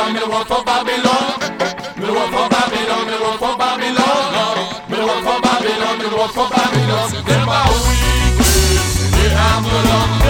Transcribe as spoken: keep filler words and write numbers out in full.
Babylon, me work for Babylon. Me work for Babylon, me work for Babylon. Me work for Babylon, me work for Babylon. Them a wicked, they have no love.